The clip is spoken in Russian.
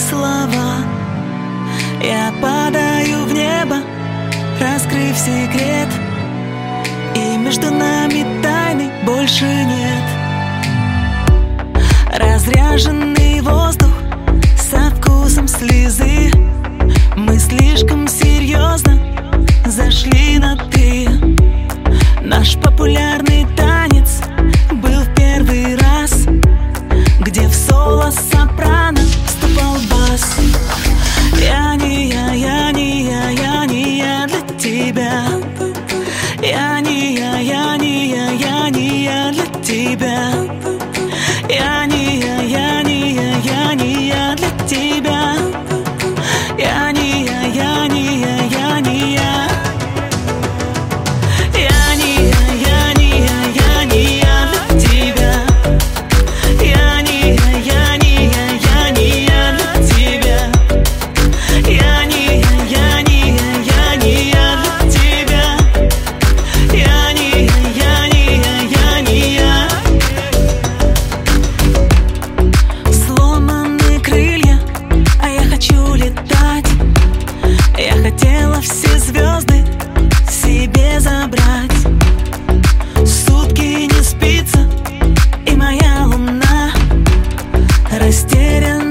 слова. Я падаю в небо, раскрыв секрет, и между нами тайны больше нет. Разряженный воздух со вкусом слезы, мы слишком серьезно зашли на «ты». Наш популярный танец был в первый раз, где в соло сопрано вступал бас. Я не я, я не я, я не я для тебя. Я не я, я не я, я не я для тебя. Я не я, я не я, я не я для тебя. Я не я, я не я, я не я. Я не я, я не я, я не я для тебя. Я не я, я не я, я не я для тебя. Я не я, я не я, я не я для тебя. Я не я, я не я, я не я. Сломаны крылья, а я хочу летать. Я хотела все звезды себе забрать. Сутки не спится, и моя луна растеряна.